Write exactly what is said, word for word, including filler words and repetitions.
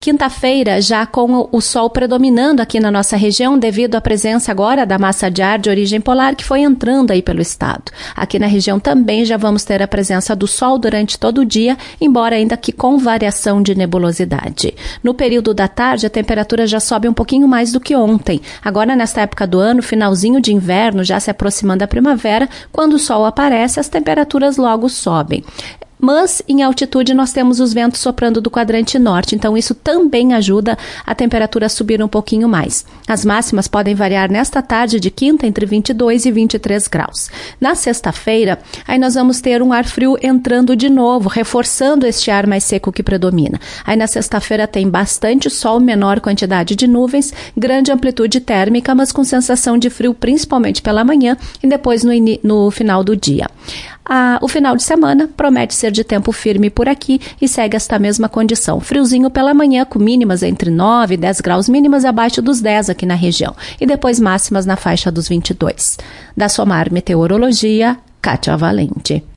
Quinta-feira, já com o sol predominando aqui na nossa região, devido à presença agora da massa de ar de origem polar que foi entrando aí pelo estado. Aqui na região também já vamos ter a presença do sol durante todo o dia, embora ainda que com variação de nebulosidade. No período da tarde, a temperatura já sobe um pouquinho mais do que ontem. Agora, nesta época do ano, finalzinho de inverno, já se aproximando da primavera, quando o sol aparece, as temperaturas logo sobem. Mas, em altitude, nós temos os ventos soprando do quadrante norte, então isso também ajuda a temperatura a subir um pouquinho mais. As máximas podem variar nesta tarde de quinta entre vinte e dois e vinte e três graus. Na sexta-feira, aí nós vamos ter um ar frio entrando de novo, reforçando este ar mais seco que predomina. Aí na sexta-feira tem bastante sol, menor quantidade de nuvens, grande amplitude térmica, mas com sensação de frio principalmente pela manhã e depois no, no final do dia. Ah, o final de semana promete ser de tempo firme por aqui e segue esta mesma condição. Friozinho pela manhã, com mínimas entre nove e dez graus, mínimas abaixo dos dez aqui na região. E depois máximas na faixa dos vinte e dois. Da Somar Meteorologia, Kátia Valente.